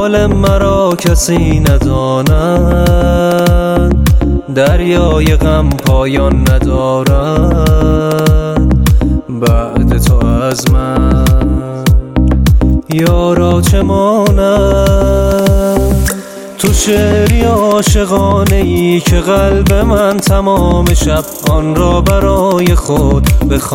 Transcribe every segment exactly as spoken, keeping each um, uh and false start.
حال مرا کسی نداند، دریای غم پایان ندارد بعد تو از من. یارا چه ماند تو شعری عاشقانه ای که قلب من تمام شب آن را برای خود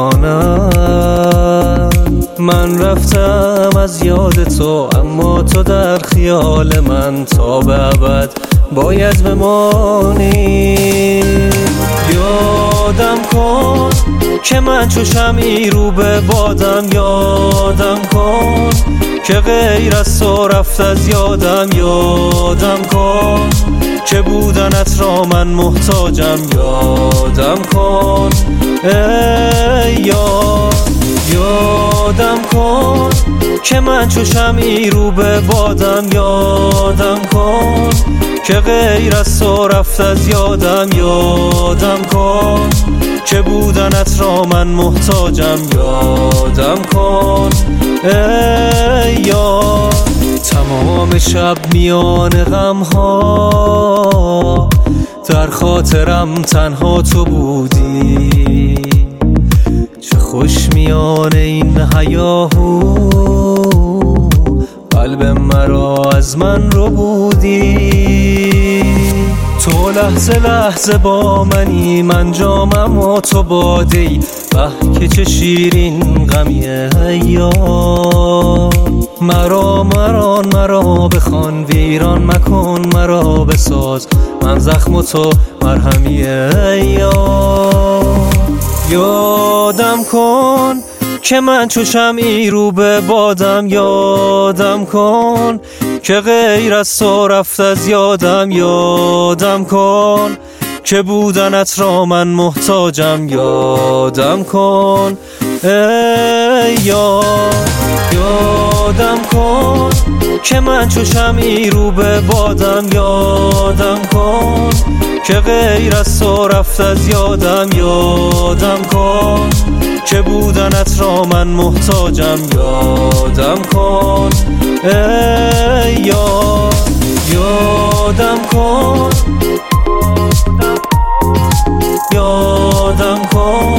بخواند. من رفتم از یاد تو اما تو در خیال من تا به ابد باید بمانی. یادم کن که من چو شمعی رو به بادم، یادم کن که غیر از تو رفت از یادم، یادم کن که بودنت را من محتاجم، یادم کن ای یار. یادم کن که من چو شمعی رو به بادم، یادم کن که غیر از تو رفت از یادم، یادم کن که بودنت را من محتاجم، یادم کن ای یار. تمام شب میان غم ها در خاطرم تنها تو بودی، چه خوش میان این هیاهو قلب مرا از من رو بودی. تو لحظه لحظه با منی، من جامم و تو باده‌ای، به که چه شیرین غمیه ایام. مرا مران مرا بخوان، ویران مکن مرا بساز، من زخم و تو مرهمی ایام. یادم کن که من چو شمعی رو به بادم، یادم کن که غیر از تو رفت از یادم، یادم کن که بودنت را من محتاجم، یادم کن ای یار. یادم کن که من چو شمعی رو به بادم، یادم کن که غیر از تو رفت از یادم، یادم کن که بودنت را من محتاجم، یادم کن ای یار. یادم کن یادم کن